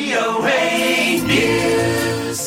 VOA News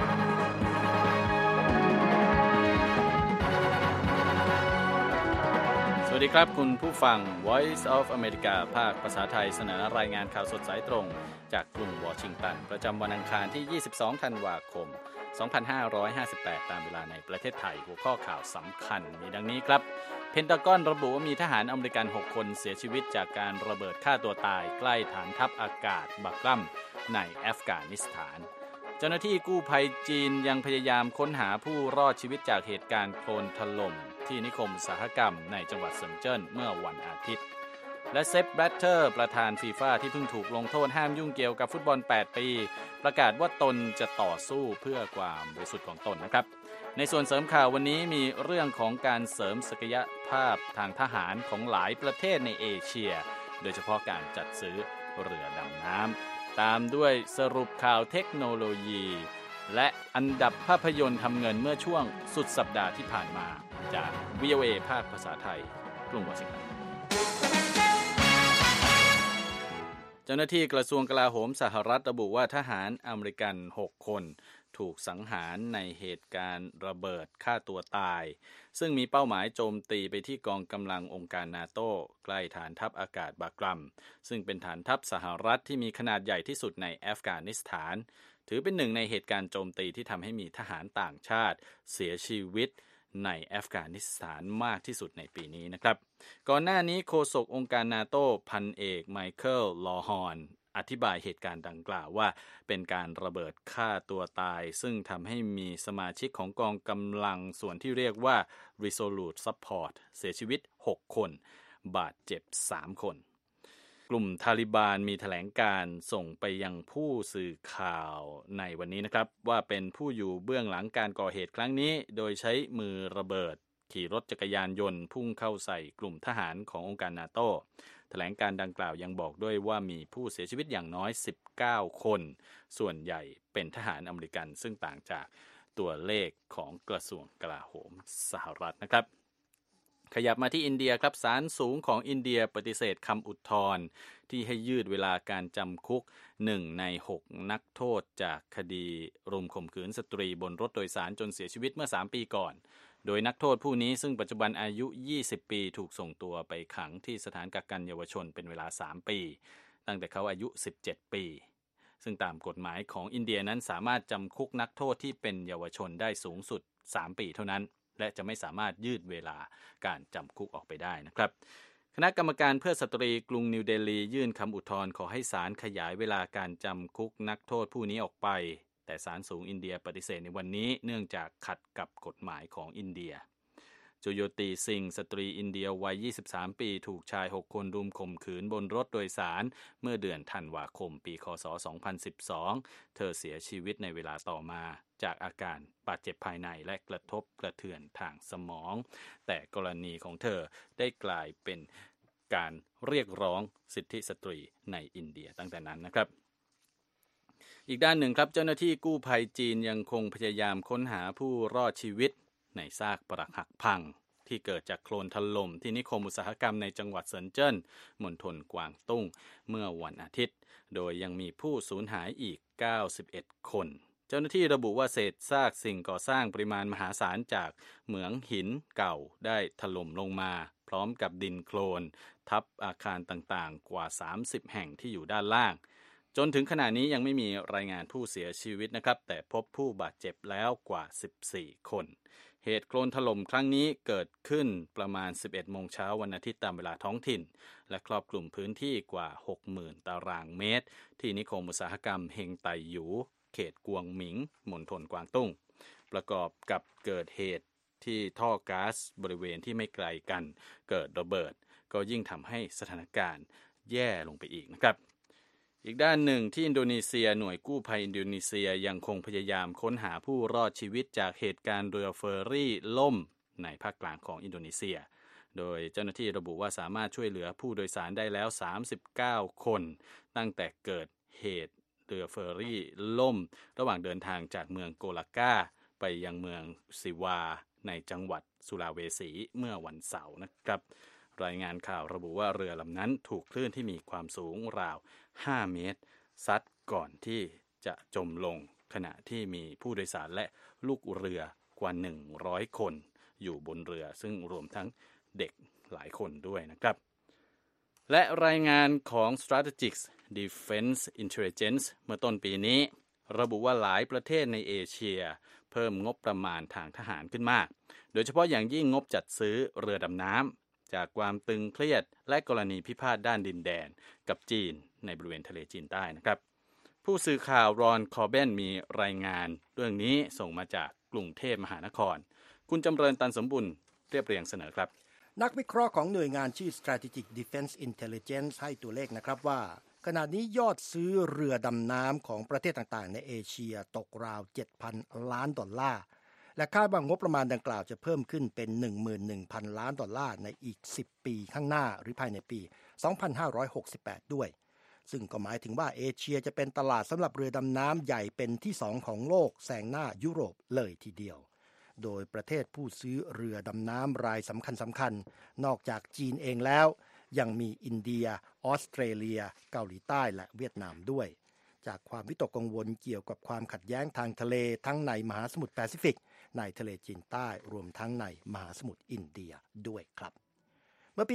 สวัสดีครับคุณผู้ฟัง Voice of America ภาคภาษาไทยเสนอรายงานข่าวสดสายตรงจากกรุงวอชิงตันประจำวันอังคารที่ 22 ธันวาคม 2558 ตามเวลาในประเทศไทยหัวข้อข่าวสำคัญมีดังนี้ครับเพนทากอนระบุว่ามีทหารอเมริกัน 6 คนเสียชีวิตจากการระเบิดฆ่าตัวตายใกล้ฐานทัพอากาศบักรัมในอัฟกานิสถานเจ้าหน้าที่กู้ภัยจีนยังพยายามค้นหาผู้รอดชีวิตจากเหตุการณ์โคลนถล่มที่นิคมอุตสาหกรรมในจังหวัดเซินเจิ้นเมื่อวันอาทิตย์และเซป แบลตเตอร์ประธานฟีฟ่าที่เพิ่งถูกลงโทษห้ามยุ่งเกี่ยวกับฟุตบอล 8 ปีประกาศว่าตนจะต่อสู้เพื่อความบริสุทธิ์ของตนนะครับในส่วนเสริมข่าววันนี้มีเรื่องของการเสริมศักยภาพทางทหารของหลายประเทศในเอเชียโดยเฉพาะการจัดซื้อเรือดำน้ำตามด้วยสรุปข่าวเทคโนโลยีและอันดับภาพยนตร์ทำเงินเมื่อช่วงสุดสัปดาห์ที่ผ่านมาจาก VOA ภาคภาษาไทยกรุงวอชิงตันเจ้าหน้าที่กระทรวงกลาโหมสหรัฐระบุว่าทหารอเมริกัน 6 คนถูกสังหารในเหตุการณ์ระเบิดฆ่าตัวตายซึ่งมีเป้าหมายโจมตีไปที่กองกำลังองค์การนาโต้ใกล้ฐานทัพอากาศบากรัมซึ่งเป็นฐานทัพสหรัฐที่มีขนาดใหญ่ที่สุดในอัฟกานิสถานถือเป็นหนึ่งในเหตุการณ์โจมตีที่ทำให้มีทหารต่างชาติเสียชีวิตในอัฟกานิสถานมากที่สุดในปีนี้นะครับก่อนหน้านี้โฆษกองค์การนาโต้พันเอกไมเคิลลอฮอนอธิบายเหตุการณ์ดังกล่าวว่าเป็นการระเบิดฆ่าตัวตายซึ่งทำให้มีสมาชิกของกองกำลังส่วนที่เรียกว่า Resolute Support เสียชีวิต 6 คนบาดเจ็บ 3 คนกลุ่มทาลิบานมีแถลงการส่งไปยังผู้สื่อข่าวในวันนี้นะครับว่าเป็นผู้อยู่เบื้องหลังการก่อเหตุครั้งนี้โดยใช้มือระเบิดขี่รถจักรยานยนต์พุ่งเข้าใส่กลุ่มทหารขององค์การนาโต้แถลงการดังกล่าวยังบอกด้วยว่ามีผู้เสียชีวิตอย่างน้อย19 คนส่วนใหญ่เป็นทหารอเมริกันซึ่งต่างจากตัวเลขของกระทรวงกลาโหมสหรัฐนะครับขยับมาที่อินเดียครับศาลสูงของอินเดียปฏิเสธคำอุทธรณ์ที่ให้ยืดเวลาการจำคุก1 ใน 6 นักโทษจากคดีรุมข่มขืนสตรีบนรถโดยสารจนเสียชีวิตเมื่อ3 ปีก่อนโดยนักโทษผู้นี้ซึ่งปัจจุบันอายุ20 ปีถูกส่งตัวไปขังที่สถานกักกันเยาวชนเป็นเวลา3 ปีตั้งแต่เขาอายุ17 ปีซึ่งตามกฎหมายของอินเดียนั้นสามารถจำคุกนักโทษที่เป็นเยาวชนได้สูงสุด3 ปีเท่านั้นและจะไม่สามารถยืดเวลาการจำคุกออกไปได้นะครับคณะกรรมการเพื่อสตรีกรุงนิวเดลียื่นคำอุทธรณ์ขอให้ศาลขยายเวลาการจำคุกนักโทษผู้นี้ออกไปแต่ศาลสูงอินเดียปฏิเสธในวันนี้เนื่องจากขัดกับกฎหมายของอินเดียจูโยติซิงสตรีอินเดียวัย23 ปีถูกชาย6 คนรุมข่มขืนบนรถโดยสารเมื่อเดือนธันวาคมปีคศ2012เธอเสียชีวิตในเวลาต่อมาจากอาการบาดเจ็บภายในและกระทบกระเทือนทางสมองแต่กรณีของเธอได้กลายเป็นการเรียกร้องสิทธิสตรีในอินเดียตั้งแต่นั้นนะครับอีกด้านหนึ่งครับเจ้าหน้าที่กู้ภัยจีนยังคงพยายามค้นหาผู้รอดชีวิตในซากปรักหักพังที่เกิดจากโคลนถล่มที่นิคมอุตสาหกรรมในจังหวัดเซินเจิ้นมณฑลกวางตุ้งเมื่อวันอาทิตย์โดยยังมีผู้สูญหายอีก91 คนเจ้าหน้าที่ระบุว่าเศษซากสิ่งก่อสร้างปริมาณมหาศาลจากเหมืองหินเก่าได้ถล่มลงมาพร้อมกับดินโคลนทับอาคารต่างๆกว่า30 แห่งที่อยู่ด้านล่างจนถึงขณะนี้ยังไม่มีรายงานผู้เสียชีวิตนะครับแต่พบผู้บาดเจ็บแล้วกว่า14 คนเหตุโคลนถล่มครั้งนี้เกิดขึ้นประมาณ 11 โมงเช้าวันอาทิตย์ตามเวลาท้องถิ่นและครอบคลุมพื้นที่กว่า 60,000 ตารางเมตรที่นิคมอุตสาหกรรมเฮงไตหยูเขตกวงหมิงมณฑลกวางตุ้งประกอบกับเกิดเหตุที่ท่อก๊าซบริเวณที่ไม่ไกลกันเกิดระเบิดก็ยิ่งทำให้สถานการณ์แย่ลงไปอีกนะครับอีกด้านหนึ่งที่อินโดนีเซียหน่วยกู้ภัยอินโดนีเซียยังคงพยายามค้นหาผู้รอดชีวิตจากเหตุการณ์เรือเฟอร์รี่ล่มในภาคกลางของอินโดนีเซียโดยเจ้าหน้าที่ระบุว่าสามารถช่วยเหลือผู้โดยสารได้แล้ว39 คนตั้งแต่เกิดเหตุเรือเฟอร์รี่ล่มระหว่างเดินทางจากเมืองโกลากาไปยังเมืองซิวาในจังหวัดสุราเวสีเมื่อวันเสาร์นะครับรายงานข่าวระบุว่าเรือลำนั้นถูกคลื่นที่มีความสูงราว5 เมตรซัดก่อนที่จะจมลงขณะที่มีผู้โดยสารและลูกเรือกว่า100คนอยู่บนเรือซึ่งรวมทั้งเด็กหลายคนด้วยนะครับและรายงานของ Strategic Defense Intelligence เมื่อต้นปีนี้ระบุว่าหลายประเทศในเอเชียเพิ่มงบประมาณทางทหารขึ้นมากโดยเฉพาะอย่างยิ่งงบจัดซื้อเรือดำน้ำจากความตึงเครียดและกรณีพิพาทด้านดินแดนกับจีนในบริเวณทะเลจีนใต้นะครับผู้สื่อข่าวรอนคอร์เบนมีรายงานเรื่องนี้ส่งมาจากกรุงเทพมหานครคุณจำเริญตันสมบุญเรียบเรียงเสนอครับนักวิเคราะห์ของหน่วยงานชื่อ Strategic Defense Intelligence ให้ตัวเลขนะครับว่าขณะนี้ยอดซื้อเรือดำน้ำของประเทศต่างๆในเอเชียตกราว 7,000 ล้านดอลลาร์และคาดว่างบประมาณดังกล่าวจะเพิ่มขึ้นเป็น 11,000 ล้านดอลลาร์ในอีก10ปีข้างหน้าหรือภายในปี 2568 ด้วยซึ่งก็หมายถึงว่าเอเชียจะเป็นตลาดสำหรับเรือดำน้ำใหญ่เป็นที่2ของโลกแซงหน้ายุโรปเลยทีเดียวโดยประเทศผู้ซื้อเรือดำน้ำรายสำคัญนอกจากจีนเองแล้วยังมีอินเดียออสเตรเลียเกาหลีใต้และเวียดนามด้วยจากความวิตกกังวลเกี่ยวกับความขัดแย้งทางทะเลทั้งในมหาสมุทรแปซิฟิกในทะเลจีนใต้รวมทั้งในมหาสมุทรอินเดียด้วยครับเมื่อปี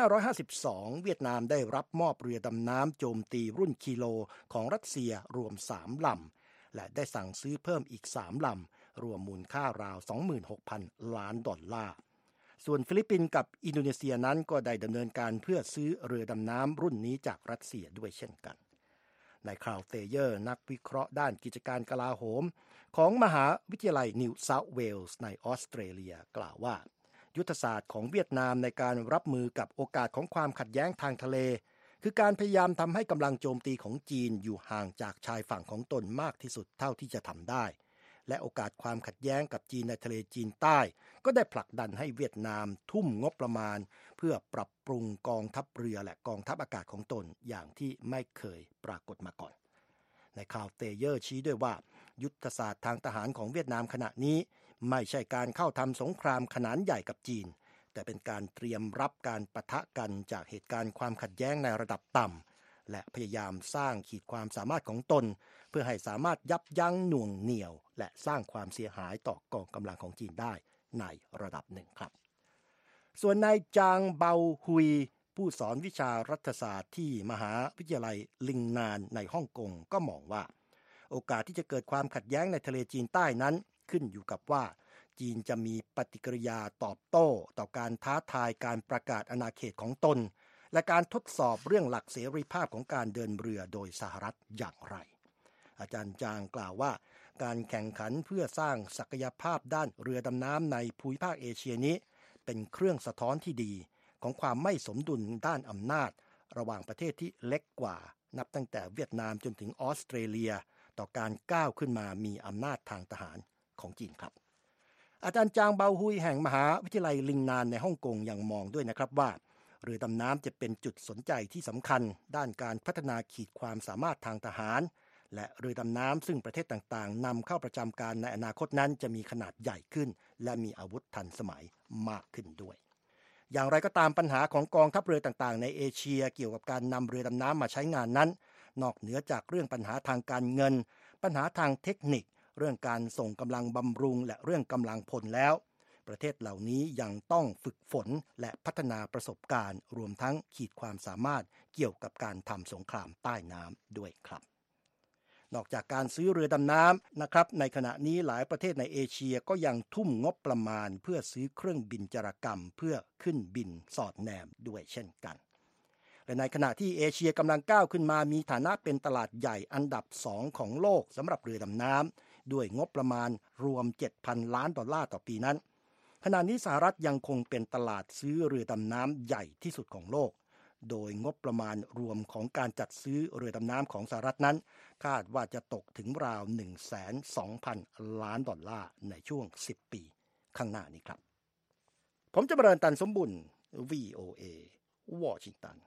2552 เวียดนามได้รับมอบเรือดำน้ำโจมตีรุ่นกิโลของรัสเซียรวม3ลำและได้สั่งซื้อเพิ่มอีก3ลำรวมมูลค่าราว 26,000 ล้านดอลลาร์ส่วนฟิลิปปินส์กับอินโดนีเซียนั้นก็ได้ดำเนินการเพื่อซื้อเรือดำน้ำรุ่นนี้จากรัสเซียด้วยเช่นกันนายคลาวเตเยอร์นักวิเคราะห์ด้านกิจการกลาโหมของมหาวิทยาลัยนิวเซาท์เวลส์ในออสเตรเลียกล่าวว่ายุทธศาสตร์ของเวียดนามในการรับมือกับโอกาสของความขัดแย้งทางทะเลคือการพยายามทำให้กำลังโจมตีของจีนอยู่ห่างจากชายฝั่งของตนมากที่สุดเท่าที่จะทำได้และโอกาสความขัดแย้งกับจีนในทะเลจีนใต้ก็ได้ผลักดันให้เวียดนามทุ่มงบประมาณเพื่อปรับปรุงกองทัพเรือและกองทัพอากาศของตนอย่างที่ไม่เคยปรากฏมาก่อนในข่าวเตเยอร์ชี้ด้วยว่ายุทธศาสตร์ทางทหารของเวียดนามขณะนี้ไม่ใช่การเข้าทำสงครามขนาดใหญ่กับจีนแต่เป็นการเตรียมรับการปะทะกันจากเหตุการณ์ความขัดแย้งในระดับต่ำและพยายามสร้างขีดความสามารถของตนเพื่อให้สามารถยับยั้งหน่วงเหนี่ยวและสร้างความเสียหายต่อกองกำลังของจีนได้ในระดับหนึ่งครับส่วนนายจางเบาฮุยผู้สอนวิชารัฐศาสตร์ที่มหาวิทยาลัยลิงนานในฮ่องกงก็มองว่าโอกาสที่จะเกิดความขัดแย้งในทะเลจีนใต้นั้นขึ้นอยู่กับว่าจีนจะมีปฏิกิริยาตอบโต้ต่อการท้าทายการประกาศอาณาเขตของตนและการทดสอบเรื่องหลักเสรีภาพของการเดินเรือโดยสหรัฐอย่างไรอาจารย์จางกล่าวว่าการแข่งขันเพื่อสร้างศักยภาพด้านเรือดำน้ำในภูมิภาคเอเชียนี้เป็นเครื่องสะท้อนที่ดีของความไม่สมดุลด้านอำนาจระหว่างประเทศที่เล็กกว่านับตั้งแต่เวียดนามจนถึงออสเตรเลียต่อการก้าวขึ้นมามีอำนาจทางทหารของจีนครับอาจารย์จางเบาฮุยแห่งมหาวิทยาลัยลิงนานในฮ่องกงยังมองด้วยนะครับว่าเรือดำน้ำจะเป็นจุดสนใจที่สำคัญด้านการพัฒนาขีดความสามารถทางทหารและเรือดำน้ำซึ่งประเทศต่างๆนำเข้าประจำการในอนาคตนั้นจะมีขนาดใหญ่ขึ้นและมีอาวุธทันสมัยมากขึ้นด้วยอย่างไรก็ตามปัญหาของกองทัพเรือต่างๆในเอเชียเกี่ยวกับการนำเรือดำน้ำมาใช้งานนั้นนอกเหนือจากเรื่องปัญหาทางการเงินปัญหาทางเทคนิคเรื่องการส่งกำลังบำรุงและเรื่องกำลังพลแล้วประเทศเหล่านี้ยังต้องฝึกฝนและพัฒนาประสบการณ์รวมทั้งขีดความสามารถเกี่ยวกับการทำสงครามใต้น้ำด้วยครับนอกจากการซื้อเรือดำน้ำนะครับในขณะนี้หลายประเทศในเอเชียก็ยังทุ่มงบประมาณเพื่อซื้อเครื่องบินจารกรรมเพื่อขึ้นบินสอดแนมด้วยเช่นกันและในขณะที่เอเชียกำลังก้าวขึ้นมามีฐานะเป็นตลาดใหญ่อันดับ2ของโลกสำหรับเรือดำน้ำด้วยงบประมาณรวม 7,000 ล้านดอลลาร์ต่อปีนั้นขณะนี้สหรัฐยังคงเป็นตลาดซื้อเรือดำน้ำใหญ่ที่สุดของโลกโดยงบประมาณรวมของการจัดซื้อเรือดำน้ำของสหรัฐนั้นคาดว่าจะตกถึงราว 120,000 ล้านดอลลาร์ในช่วง10ปีข้างหน้านี้ครับผมจะเจริญตันสมบุญ VOA วอชิงตัน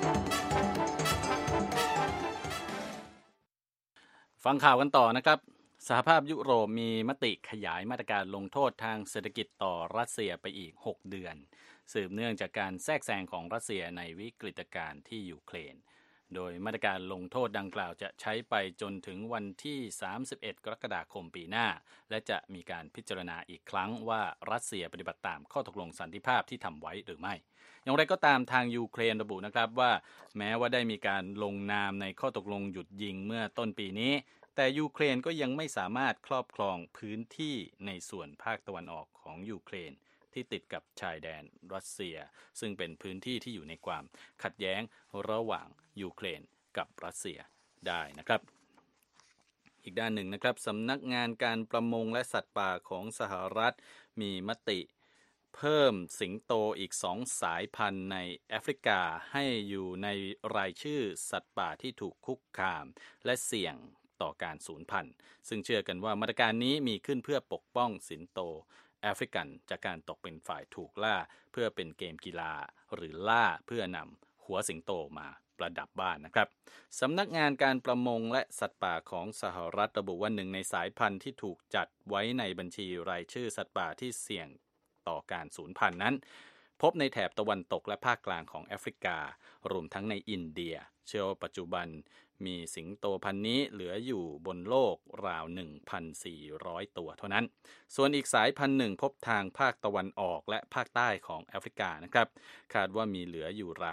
ฟังข่าวกันต่อนะครับสหภาพยุโรปมีมติขยายมาตรการลงโทษทางเศรษฐกิจต่อรัสเซียไปอีก6 เดือนสืบเนื่องจากการแทรกแซงของรัสเซียในวิกฤตการณ์ที่ยูเครนโดยมาตรการลงโทษดังกล่าวจะใช้ไปจนถึงวันที่31 กรกฎาคมปีหน้าและจะมีการพิจารณาอีกครั้งว่ารัสเซียปฏิบัติตามข้อตกลงสันติภาพที่ทำไว้หรือไม่อย่างไรก็ตามทางยูเครนระบุนะครับว่าแม้ว่าได้มีการลงนามในข้อตกลงหยุดยิงเมื่อต้นปีนี้แต่ยูเครนก็ยังไม่สามารถครอบครองพื้นที่ในส่วนภาคตะวันออกของยูเครนที่ติดกับชายแดนรัสเซียซึ่งเป็นพื้นที่ที่อยู่ในความขัดแย้งระหว่างยูเครนกับรัสเซียได้นะครับอีกด้านหนึ่งนะครับสำนักงานการประมงและสัตว์ป่าของสหรัฐมีมติเพิ่มสิงโตอีก2 สายพันธุ์ในแอฟริกาให้อยู่ในรายชื่อสัตว์ป่าที่ถูกคุกคามและเสี่ยงต่อการสูญพันธุ์ซึ่งเชื่อกันว่ามาตรการนี้มีขึ้นเพื่อปกป้องสิงโตแอฟริกันจากการตกเป็นฝ่ายถูกล่าเพื่อเป็นเกมกีฬาหรือล่าเพื่อนำหัวสิงโตมาประดับบ้านนะครับสำนักงานการประมงและสัตว์ป่าของสหรัฐระบุว่าหนึ่งในสายพันธุ์ที่ถูกจัดไว้ในบัญชีรายชื่อสัตว์ป่าที่เสี่ยงต่อการสูญพันธุ์นั้นพบในแถบตะวันตกและภาคกลางของแอฟริการวมทั้งในอินเดียเชื่อว่าปัจจุบันมีสิงโตพันธุ์นี้เหลืออยู่บนโลกราว 1,400 ตัวเท่านั้นส่วนอีกสายพันธุ์หนึ่งพบทางภาคตะวันออกและภาคใต้ของแอฟริกานะครับคาดว่ามีเหลืออยู่ราว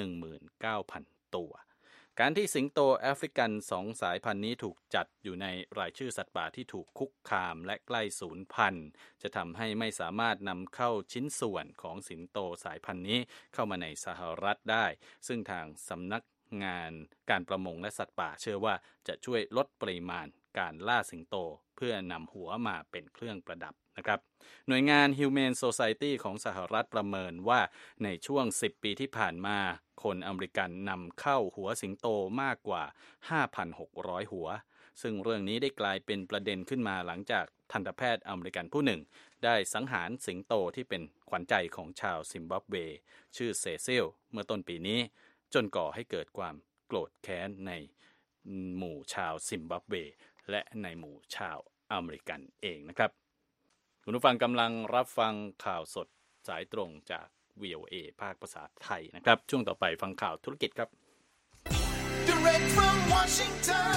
19,000 ตัวการที่สิงโตแอฟริกัน2 สายพันธุ์นี้ถูกจัดอยู่ในรายชื่อสัตว์ป่าที่ถูกคุกคามและใกล้สูญพันธุ์จะทำให้ไม่สามารถนำเข้าชิ้นส่วนของสิงโตสายพันธุ์นี้เข้ามาในสหรัฐได้ซึ่งทางสำนักงานการประมงและสัตว์ป่าเชื่อว่าจะช่วยลดปริมาณการล่าสิงโตเพื่อนำหัวมาเป็นเครื่องประดับนะครับหน่วยงาน Humane Society ของสหรัฐประเมินว่าในช่วง10 ปีที่ผ่านมาคนอเมริกันนำเข้าหัวสิงโตมากกว่า 5,600 หัวซึ่งเรื่องนี้ได้กลายเป็นประเด็นขึ้นมาหลังจากทันตแพทย์อเมริกันผู้หนึ่งได้สังหารสิงโตที่เป็นขวัญใจของชาวซิมบับเวชื่อเซซิลเมื่อต้นปีนี้จนก่อให้เกิดความโกรธแค้นในหมู่ชาวซิมบับเวและในหมู่ชาวอเมริกันเองนะครับคุณผู้ฟังกำลังรับฟังข่าวสดสายตรงจาก VOA ภาคภาษาไทยนะครับช่วงต่อไปฟังข่าวธุรกิจครับ Direct from Washington,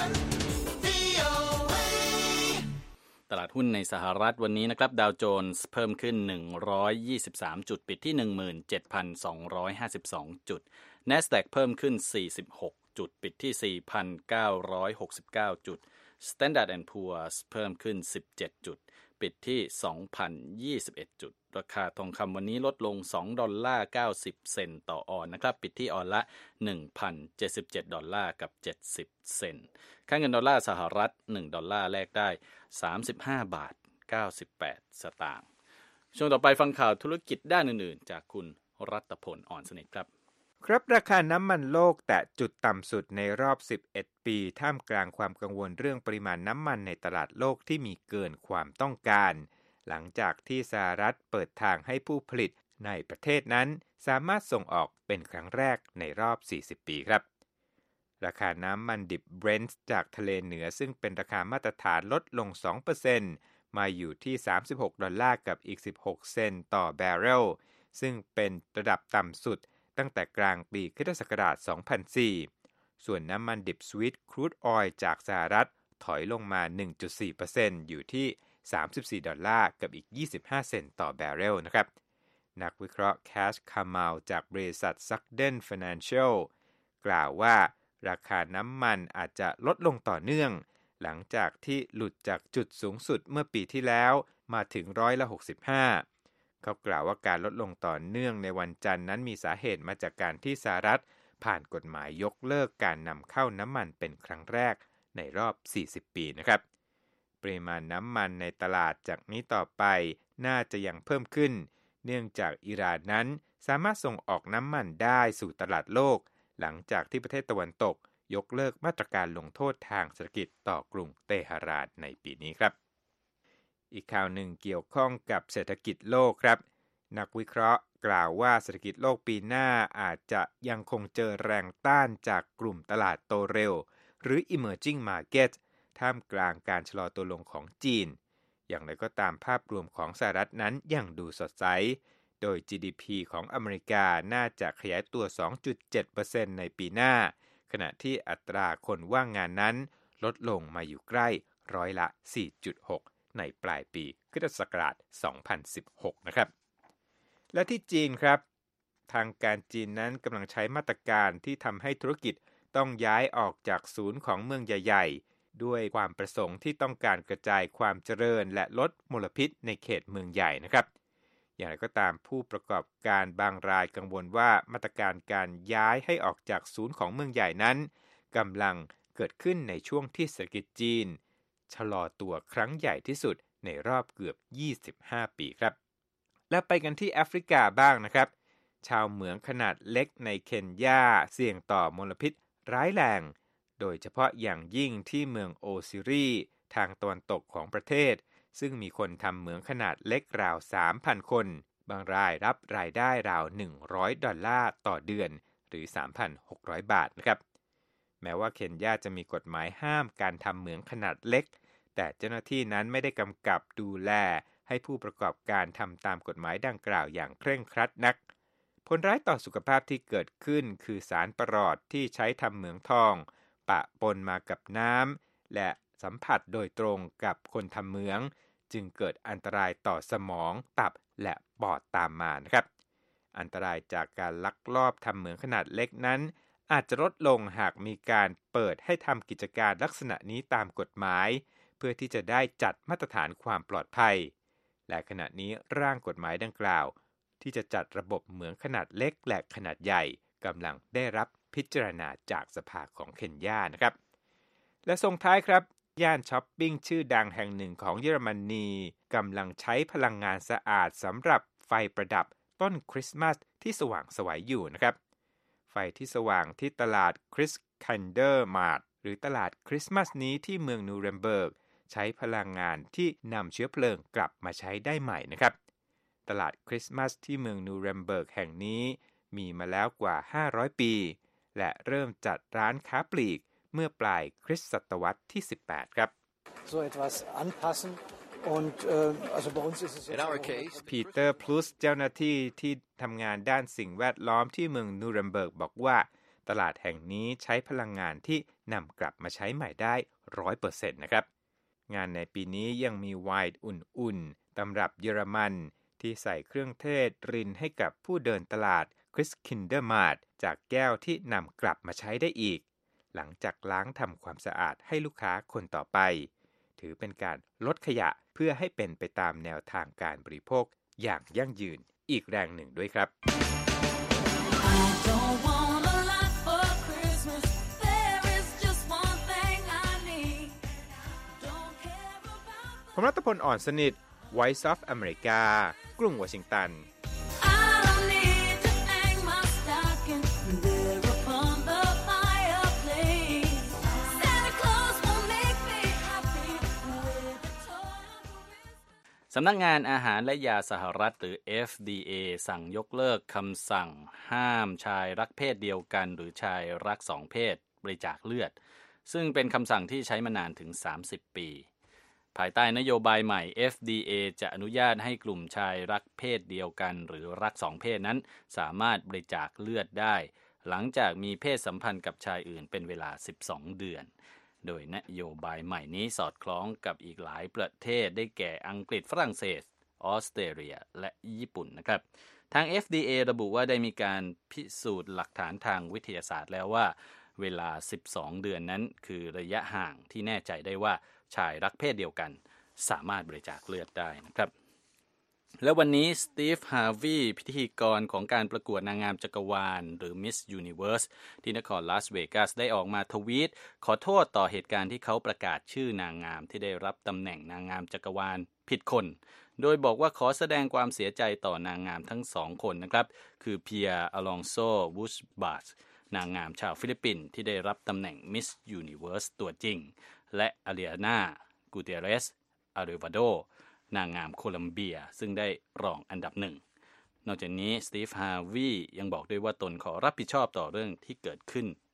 VOA. ตลาดหุ้นในสหรัฐวันนี้นะครับดาวโจนส์เพิ่มขึ้น123จุดปิดที่ 17,252 จุด NASDAQ เพิ่มขึ้น46จุดปิดที่ 4,969 จุด Standard & Poor's เพิ่มขึ้น17จุดปิดที่ 2,021 จุดราคาทองคำวันนี้ลดลง$2.90 เซนต์ต่อออนนะครับปิดที่ออนละ $1,077 กับ70 เซนต์ค่าเงินดอลลาร์สหรัฐ1ดอลลาร์แลกได้35บาท98สตางค์ช่วงต่อไปฟังข่าวธุรกิจด้านอื่นๆจากคุณรัตพลอ่อนสนิทครับครับราคาน้ำมันโลกแตะจุดต่ำสุดในรอบ11ปีท่ามกลางความกังวลเรื่องปริมาณน้ำมันในตลาดโลกที่มีเกินความต้องการหลังจากที่สหรัฐเปิดทางให้ผู้ผลิตในประเทศนั้นสามารถส่งออกเป็นครั้งแรกในรอบ40ปีครับราคาน้ำมันดิบ Brent จากทะเลเหนือซึ่งเป็นราคามาตรฐานลดลง 2% มาอยู่ที่$36กับอีก16เซนต์ต่อแบเรลซึ่งเป็นระดับต่ำสุดตั้งแต่กลางปีค.ศ. 2004 ส่วนน้ำมันดิบสวีทครูดออยล์จากสหรัฐถอยลงมา 1.4% อยู่ที่$34กับอีก25เซนต์ต่อแบเรลนะครับนักวิเคราะห์แคชคามัลจากบริษัท Sucden Financial กล่าวว่าราคาน้ำมันอาจจะลดลงต่อเนื่องหลังจากที่หลุดจากจุดสูงสุดเมื่อปีที่แล้วมาถึง65%เขากล่าวว่าการลดลงต่อเนื่องในวันจันทร์นั้นมีสาเหตุมาจากการที่สหรัฐผ่านกฎหมายยกเลิกการนำเข้าน้ำมันเป็นครั้งแรกในรอบ40ปีนะครับปริมาณน้ำมันในตลาดจากนี้ต่อไปน่าจะยังเพิ่มขึ้นเนื่องจากอิหร่านนั้นสามารถส่งออกน้ำมันได้สู่ตลาดโลกหลังจากที่ประเทศตะวันตกยกเลิกมาตรการลงโทษทางเศรษฐกิจต่อกรุงเตหะรานในปีนี้ครับอีกข่าวหนึ่งเกี่ยวข้องกับเศรษฐกิจโลกครับนักวิเคราะห์กล่าวว่าเศรษฐกิจโลกปีหน้าอาจจะยังคงเจอแรงต้านจากกลุ่มตลาดโตเร็วหรือ Emerging Market ท่ามกลางการชะลอตัวลงของจีนอย่างไรก็ตามภาพรวมของสหรัฐนั้นยังดูสดใสโดย GDP ของอเมริกาน่าจะขยายตัว 2.7% ในปีหน้าขณะที่อัตราคนว่างงานนั้นลดลงมาอยู่ใกล้ร้อยละ 4.6 ในปลายปีคริสตศักราช 2016 นะครับและที่จีนครับทางการจีนนั้นกำลังใช้มาตรการที่ทำให้ธุรกิจต้องย้ายออกจากศูนย์ของเมืองใหญ่ๆด้วยความประสงค์ที่ต้องการกระจายความเจริญและลดมลพิษในเขตเมืองใหญ่นะครับอย่างไรก็ตามผู้ประกอบการบางรายกังวลว่ามาตรการการย้ายให้ออกจากศูนย์ของเมืองใหญ่นั้นกำลังเกิดขึ้นในช่วงที่เศรษฐกิจจีนชะลอตัวครั้งใหญ่ที่สุดในรอบเกือบ25 ปีครับและไปกันที่แอฟริกาบ้างนะครับชาวเหมืองขนาดเล็กในเคนยาเสี่ยงต่อมลพิษร้ายแรงโดยเฉพาะอย่างยิ่งที่เมืองโอซิรีทางตะวันตกของประเทศซึ่งมีคนทำเหมืองขนาดเล็กราว 3,000 คนบางรายรับรายได้ราว$100ต่อเดือนหรือ 3,600 บาทนะครับแม้ว่าเคนยาจะมีกฎหมายห้ามการทำเหมืองขนาดเล็กแต่เจ้าหน้าที่นั้นไม่ได้กำกับดูแลให้ผู้ประกอบการทำตามกฎหมายดังกล่าวอย่างเคร่งครัดนักผลร้ายต่อสุขภาพที่เกิดขึ้นคือสารประหลอดที่ใช้ทำเหมืองทองปะปนมากับน้ำและสัมผัสโดยตรงกับคนทำเหมืองจึงเกิดอันตรายต่อสมองตับและปอดตามมานะครับอันตรายจากการลักลอบทำเหมืองขนาดเล็กนั้นอาจจะลดลงหากมีการเปิดให้ทำกิจการลักษณะนี้ตามกฎหมายเพื่อที่จะได้จัดมาตรฐานความปลอดภัยและขณะนี้ร่างกฎหมายดังกล่าวที่จะจัดระบบเหมืองขนาดเล็กและขนาดใหญ่กำลังได้รับพิจารณาจากสภาของเคนยานะครับและส่งท้ายครับย่านช้อปปิ้งชื่อดังแห่งหนึ่งของเยอรมนีกำลังใช้พลังงานสะอาดสำหรับไฟประดับต้นคริสต์มาสที่สว่างไสวอยู่นะครับไฟที่สว่างที่ตลาดคริสคันเดอร์มาร์ทหรือตลาดคริสต์มาสนี้ที่เมืองนูเรมเบิร์กใช้พลังงานที่นำเชื้อเพลิงกลับมาใช้ได้ใหม่นะครับตลาดคริสต์มาสที่เมืองนูเรมเบิร์กแห่งนี้มีมาแล้วกว่า500ปีและเริ่มจัดร้านค้าปลีกเมื่อปลายคริสตศตวรรษที่18ครับ so etwas anpassen und also bei uns ist es In our case ปีเตอร์พลุสเจ้าหน้าที่ที่ทำงานด้านสิ่งแวดล้อมที่เมืองนูเรมเบิร์กบอกว่าตลาดแห่งนี้ใช้พลังงานที่นำกลับมาใช้ใหม่ได้ 100% นะครับงานในปีนี้ยังมีไวน์อุ่นๆตำรับเยอรมันที่ใส่เครื่องเทศรินให้กับผู้เดินตลาดคริสคินเดอร์มาร์ทจากแก้วที่นำกลับมาใช้ได้อีกหลังจากล้างทำความสะอาดให้ลูกค้าคนต่อไปถือเป็นการลดขยะเพื่อให้เป็นไปตามแนวทางการบริโภคอย่างยั่งยืนอีกแรงหนึ่งด้วยครับผมรัตพลอ่อนสนิท Voice of America กรุงวอชิงตันสำนักงานอาหารและยาสหรัฐหรือ FDA สั่งยกเลิกคำสั่งห้ามชายรักเพศเดียวกันหรือชายรักสองเพศบริจาคเลือดซึ่งเป็นคำสั่งที่ใช้มานานถึง30 ปีภายใต้นโยบายใหม่ FDA จะอนุญาตให้กลุ่มชายรักเพศเดียวกันหรือรักสองเพศนั้นสามารถบริจาคเลือดได้หลังจากมีเพศสัมพันธ์กับชายอื่นเป็นเวลา12 เดือนโดยนโยบายใหม่นี้สอดคล้องกับอีกหลายประเทศได้แก่อังกฤษฝรั่งเศสออสเตรเลียและญี่ปุ่นนะครับทาง FDA ระบุว่าได้มีการพิสูจน์หลักฐานทางวิทยาศาสตร์แล้วว่าเวลา12 เดือนนั้นคือระยะห่างที่แน่ใจได้ว่าชายรักเพศเดียวกันสามารถบริจาคเลือดได้นะครับแล้ววันนี้สตีฟฮาร์วีย์พิธีกรของการประกวดนางงามจักรวาลหรือ Miss Universe ที่นครลาสเวกัสได้ออกมาทวีตขอโทษต่อเหตุการณ์ที่เขาประกาศชื่อนางงามที่ได้รับตำแหน่งนางงามจักรวาลผิดคนโดยบอกว่าขอแสดงความเสียใจต่อนางงามทั้ง2 คนนะครับคือเพียร์อลองโซวูชบาสนางงามชาวฟิลิปปินส์ที่ได้รับตำแหน่ง Miss Universe ตัวจริงและอาเลียนากูเตเรสอาริวาโดนางงามโคลัมเบียซึ่งได้รองอันดับ1นอกจากนี้สตีฟฮาร์วีย์ยังบอกด้วยว่าตนขอรับผิดชอบต่อเรื่องที่เกิดขึ้น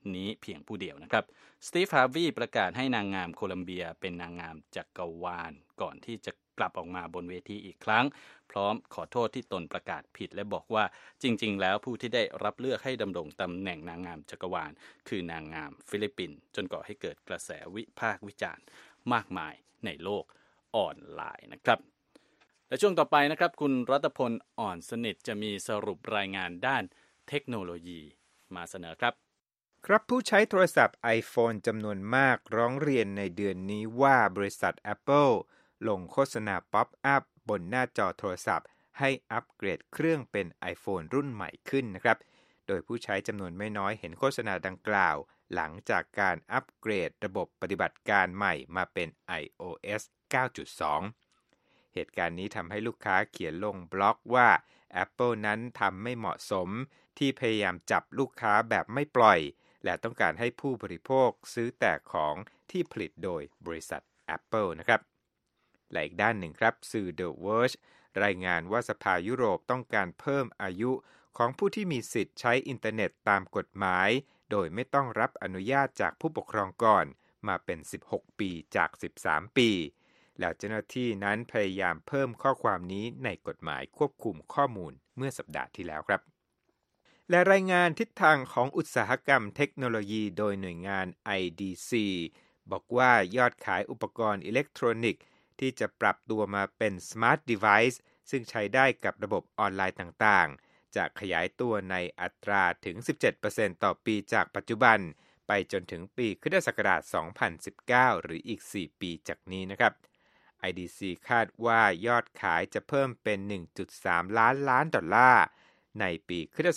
นี้เพียงผู้เดียวนะครับสตีฟ ฮาร์วีย์ประกาศให้นางงามโคลัมเบียเป็นนางงามจักรวาลก่อนที่จะกลับออกมาบนเวทีอีกครั้งพร้อมขอโทษที่ตนประกาศผิดและบอกว่าจริงๆแล้วผู้ที่ได้รับเลือกให้ดำรงตำแหน่งนางงามจักรวาลคือนางงามฟิลิปปินส์จนก่อให้เกิดกระแสวิพากษ์วิจารณ์มากมายในโลกออนไลน์นะครับและช่วงต่อไปนะครับคุณรัตพลอ่อนสนิทจะมีสรุปรายงานด้านเทคโนโลยีมาเสนอครับครับผู้ใช้โทรศัพท์ iPhone จำนวนมากร้องเรียนในเดือนนี้ว่าบริษัท Apple ลงโฆษณาป๊อปอัพบนหน้าจอโทรศัพท์ให้อัปเกรดเครื่องเป็น iPhone รุ่นใหม่ขึ้นนะครับโดยผู้ใช้จำนวนไม่น้อยเห็นโฆษณาดังกล่าวหลังจากการอัปเกรดระบบปฏิบัติการใหม่มาเป็น iOS 9.2 เหตุการณ์นี้ทำให้ลูกค้าเขียนลงบล็อกว่า Apple นั้นทำไม่เหมาะสมที่พยายามจับลูกค้าแบบไม่ปล่อยและต้องการให้ผู้บริโภคซื้อแต่ของที่ผลิตโดยบริษัท Apple นะครับและอีกด้านหนึ่งครับสื่อ The Verge รายงานว่าสภายุโรปต้องการเพิ่มอายุของผู้ที่มีสิทธิ์ใช้อินเทอร์เน็ตตามกฎหมายโดยไม่ต้องรับอนุญาตจากผู้ปกครองก่อนมาเป็น16ปีจาก13ปีแล้วเจ้าหน้าที่นั้นพยายามเพิ่มข้อความนี้ในกฎหมายควบคุมข้อมูลเมื่อสัปดาห์ที่แล้วครับและรายงานทิศทางของอุตสาหกรรมเทคโนโลยีโดยหน่วยงาน IDC บอกว่ายอดขายอุปกรณ์อิเล็กทรอนิกส์ที่จะปรับตัวมาเป็น Smart Device ซึ่งใช้ได้กับระบบออนไลน์ต่างๆจะขยายตัวในอัตราถึง 17% ต่อปีจากปัจจุบันไปจนถึงปีค.ศ. 2019 หรืออีก 4 ปีจากนี้นะครับ IDC คาดว่ายอดขายจะเพิ่มเป็น 1.3 ล้านดอลลาร์ในปีค.ศ.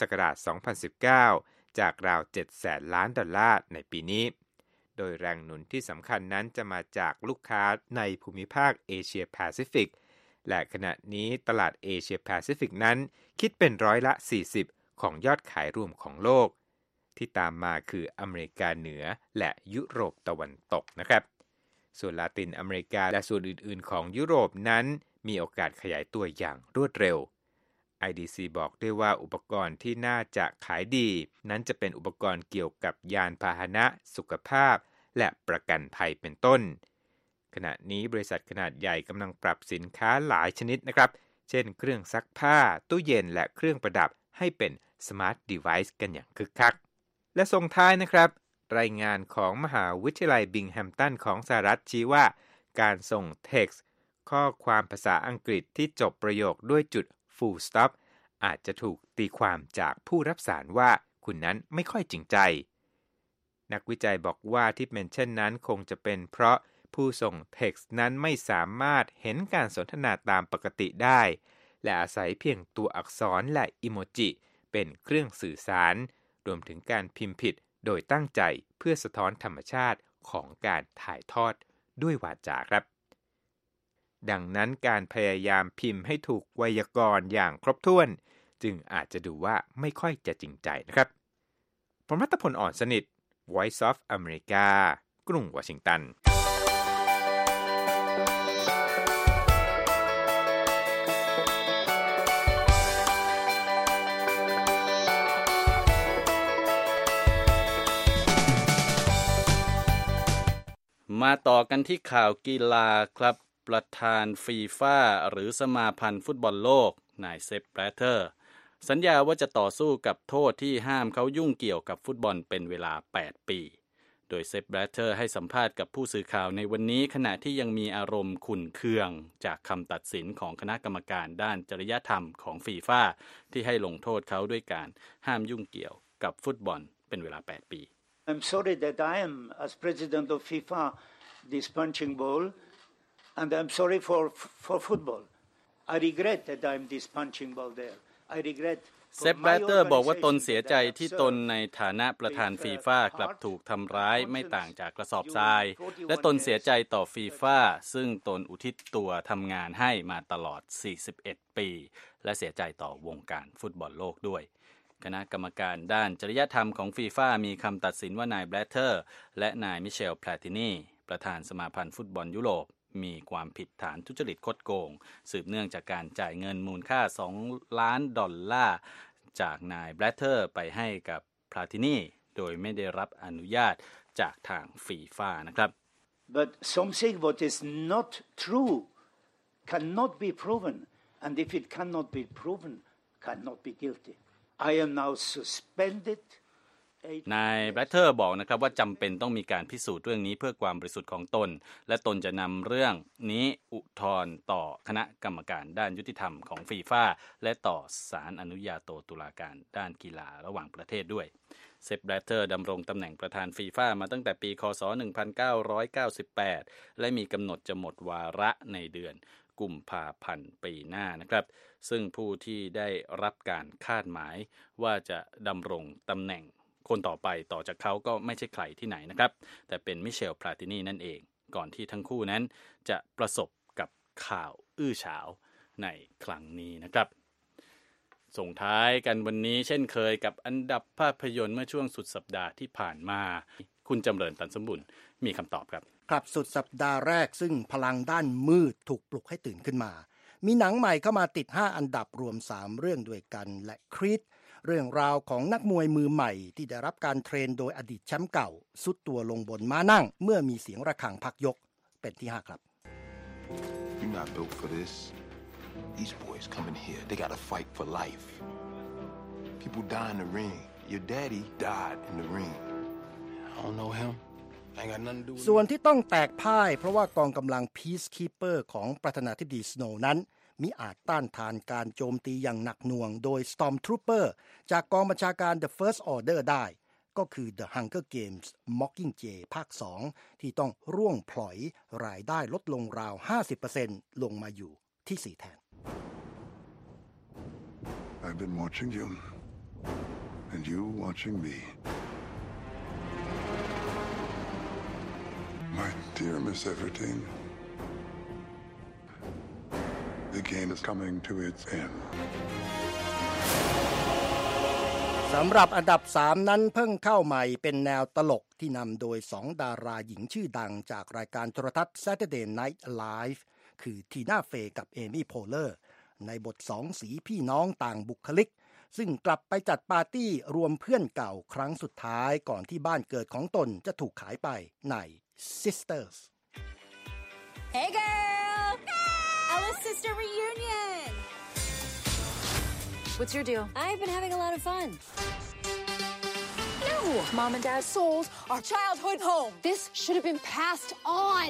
2019 จากราว 700,000 ล้านดอลลาร์ในปีนี้โดยแรงหนุนที่สำคัญนั้นจะมาจากลูกค้าในภูมิภาคเอเชียแปซิฟิกและขณะนี้ตลาดเอเชียแปซิฟิกนั้นคิดเป็น40%ของยอดขายรวมของโลกที่ตามมาคืออเมริกาเหนือและยุโรปตะวันตกนะครับส่วนลาตินอเมริกาและส่วนอื่นๆของยุโรปนั้นมีโอกาสขยายตัวอย่างรวดเร็ว IDC บอกด้วยว่าอุปกรณ์ที่น่าจะขายดีนั้นจะเป็นอุปกรณ์เกี่ยวกับยานพาหนะสุขภาพและประกันภัยเป็นต้นขณะนี้บริษัทขนาดใหญ่กำลังปรับสินค้าหลายชนิดนะครับเช่นเครื่องซักผ้าตู้เย็นและเครื่องประดับให้เป็น Smart Device กันอย่างคึกคักและส่งท้ายนะครับรายงานของมหาวิทยาลัยบิงแฮมตันของสหรัฐชี้ว่าการส่ง text ข้อความภาษาอังกฤษที่จบประโยคด้วยจุดfull stop อาจจะถูกตีความจากผู้รับสารว่าคุณนั้นไม่ค่อยจริงใจนักวิจัยบอกว่าที่เป็นเช่นนั้นคงจะเป็นเพราะผู้ส่งเท็กซ์นั้นไม่สามารถเห็นการสนทนาตามปกติได้และอาศัยเพียงตัวอักษรและอิโมจิเป็นเครื่องสื่อสารรวมถึงการพิมพ์ผิดโดยตั้งใจเพื่อสะท้อนธรรมชาติของการถ่ายทอดด้วยวาจาครับดังนั้นการพยายามพิมพ์ให้ถูกไวยากรณ์อย่างครบถ้วนจึงอาจจะดูว่าไม่ค่อยจะจริงใจนะครับผมรัตพลอ่อนสนิท Voice of America กรุงวอชิงตันมาต่อกันที่ข่าวกีฬาครับประธานฟีฟ่าหรือสมาพันธ์ฟุตบอลโลกนายเซป แบลเทอร์สัญญาว่าจะต่อสู้กับโทษที่ห้ามเขายุ่งเกี่ยวกับฟุตบอลเป็นเวลา8ปีโดยเซป แบลเทอร์ให้สัมภาษณ์กับผู้สื่อข่าวในวันนี้ขณะที่ยังมีอารมณ์ขุ่นเคืองจากคำตัดสินของคณะกรรมการด้านจริยธรรมของฟีฟ่าที่ให้ลงโทษเขาด้วยการห้ามยุ่งเกี่ยวกับฟุตบอลเป็นเวลา8ปี I'm sorry that I am, as president of FIFA, this punching ball, and I'm sorry for football. I regret that I'm this punching ball there. I regret เซป แบลเตอร์บอกว่าตนเสียใจที่ตนในฐานะประธานฟีฟ่ากลับถูกทำร้ายไม่ต่างจากกระสอบทรายและตนเสียใจต่อฟีฟ่าซึ่งตนอุทิศตัวทำงานให้มาตลอด41ปีและเสียใจต่อวงการฟุตบอลโลกด้วยคณะกรรมการด้านจริยธรรมของฟีฟ่ามีคำตัดสินว่านายแบลเตอร์และนายมิเชล แพลตินีประธานสมาพันธ์ฟุตบอลยุโรปมีความผิดฐานทุจริตคดโกงสืบเนื่องจากการจ่ายเงินมูลค่า$2 ล้านจากนายแบลเตอร์ไปให้กับ พลาตินีโดยไม่ได้รับอนุญาตจากทางฟีฟ่านะครับ But something what is not true cannot be proven, and if it cannot be proven, cannot be guilty. I am now suspended. นายแบลเทอร์บอกนะครับว่าจำเป็นต้องมีการพิสูจน์เรื่องนี้เพื่อความบริสุทธิ์ของตนและตนจะนำเรื่องนี้อุทธรณ์ต่อคณะกรรมการด้านยุติธรรมของฟีฟ่าและต่อศาลอนุญาโตตุลาการด้านกีฬาระหว่างประเทศด้วยเซปแบลเทอร์ดำรงตำแหน่งประธานฟีฟ่ามาตั้งแต่ปีคศ1998และมีกำหนดจะหมดวาระในเดือนกุมภาพันธ์ปีหน้านะครับซึ่งผู้ที่ได้รับการคาดหมายว่าจะดำรงตำแหน่งคนต่อไปต่อจากเขาก็ไม่ใช่ใครที่ไหนนะครับแต่เป็นมิเชล พลาตินีนั่นเองก่อนที่ทั้งคู่นั้นจะประสบกับข่าวอื้อฉาวในครั้งนี้นะครับส่งท้ายกันวันนี้เช่นเคยกับอันดับภาพยนตร์เมื่อช่วงสุดสัปดาห์ที่ผ่านมาคุณจำเริญ ตันสมบุญมีคำตอบครับครับสุดสัปดาห์แรกซึ่งพลังด้านมืดถูกปลุกให้ตื่นขึ้นมามีหนังใหม่เข้ามาติด5อันดับรวม3เรื่องด้วยกันและครีดเรื่องราวของนักมวยมือใหม่ที่ได้รับการเทรนโดยอดีตแชมป์เก่าสุดตัวลงบนม้านั่งเมื่อมีเสียงระฆังพักยกเป็นที่5ครับ You're not built for this. These boys come in here, they gotta fight for life. People die in the ring. Your daddy died in the ring. I don't know him. I ain't got nothing to do with him. ส่วนที่ต้องแตกพ่ายเพราะว่ากองกำลัง Peacekeeper ของประธานาธิบดีสโนว์นั้นมิอาจต้านทานการโจมตีอย่างหนักหน่วงโดย Stormtrooper จากกองบัญชาการ The First Order ได้ก็คือ The Hunger Games Mockingjay ภาค 2 ที่ต้องร่วงพลอยรายได้ลดลงราว 50% ลงมาอยู่ที่ 4 แทน I've been watching you and you watching me. My dear Miss Everything.The game is coming to its end. สำหรับอันดับ3นั้นเพิ่งเข้าใหม่เป็นแนวตลกที่นำโดย2ดาราหญิงชื่อดังจากรายการโทรทัศน์ Saturday Night Live คือทีน่าเฟย์กับเอมี่โพเลอร์ในบท2สีพี่น้องต่างบุคลิกซึ่งกลับไปจัดปาร์ตี้รวมเพื่อนเก่าครั้งสุดท้ายก่อนที่บ้านเกิดของตนจะถูกขายไปใน Sisters Hey girl!Ella's sister reunion! What's your deal? I've been having a lot of fun. No! Mom and Dad's souls are childhood home. This should have been passed on.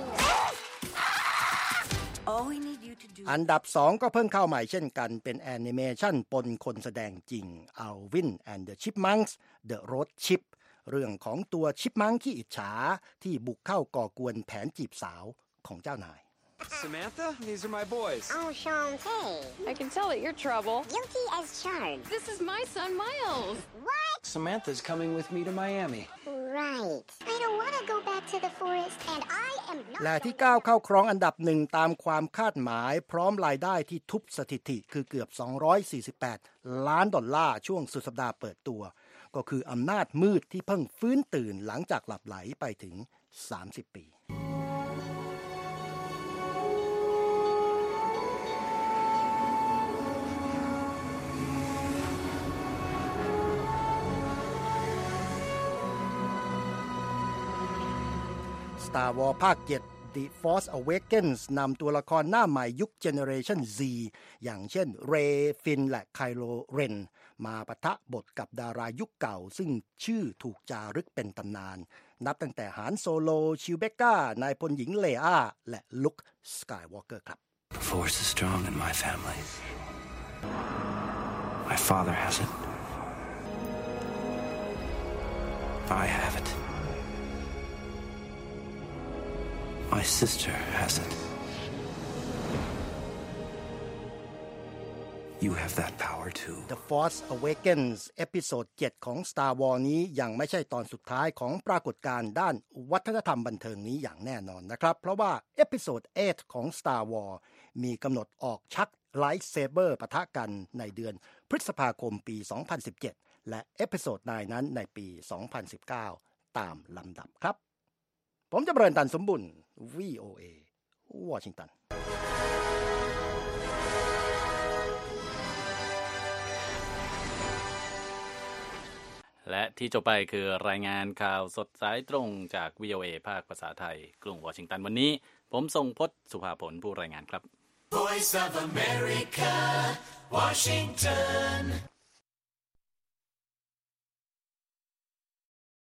All we need you to do... อันดับ2ก็เพิ่งเข้าใหม่เช่นกันเป็นแอนิเมชันปนคนแสดงจริง Alvin and the Chipmunks The Road Chip เรื่องของตัวชิปมังขี้อิจฉาที่บุกเข้าก่อกวนแผนจีบสาวของเจ้านาย Samantha, these are my boys. Oh, Shantae. I can tell that you're trouble. Guilty as charged. This is my son, Miles. What? Samantha's coming with me to Miami. Right. I don't want to go back to the forest, and I am not... และที่ก้าวเข้าครองอันดับ1ตามความคาดหมายพร้อมรายได้ที่ทุบสถิติคือเกือบ$248 ล้านช่วงสุดสัปดาห์เปิดตัวก็คืออำนาจมืดที่เพิ่งฟื้นตื่นหลังจากหลับไหลไปถึง30 ปีStar Wars ภาค 7 The Force Awakens นำตัวละครหน้าใหม่ยุค Generation Z อย่างเช่น Rey, Finn และ Kylo Ren มาปะทะบทกับดารายุคเก่าซึ่งชื่อถูกจารึกเป็นตำนานนับตั้งแต่ฮานโซโล ชิวเบก้านายพลหญิงเลอาและลุค สกายวอล์กเกอร์ครับ The Force is strong in my family. My father has it. I have it.My sister has it. You have that power too. The Force Awakens เอพิโซด 7 ของ Star Wars นี้ยังไม่ใช่ตอนสุดท้ายของปรากฏการณ์ด้านวัฒนธรรมบันเทิงนี้อย่างแน่นอนนะครับเพราะว่าเอพิโซด 8 ของ Star Wars มีกำหนดออกชักไลท์เซเบอร์ปะทะกันในเดือนพฤษภาคมปี 2017 และเอพิโซด 9 นั้นในปี 2019 ตามลำดับครับผมจะเริญตันสมบุญ VOA วอชิงตันและที่จบไปคือรายงานข่าวสดสายตรงจาก VOA ภาคภาษาไทยกรุงวอชิงตันวันนี้ผมทรงพจน์สุภาผลผู้รายงานครับ Voice of America, Washington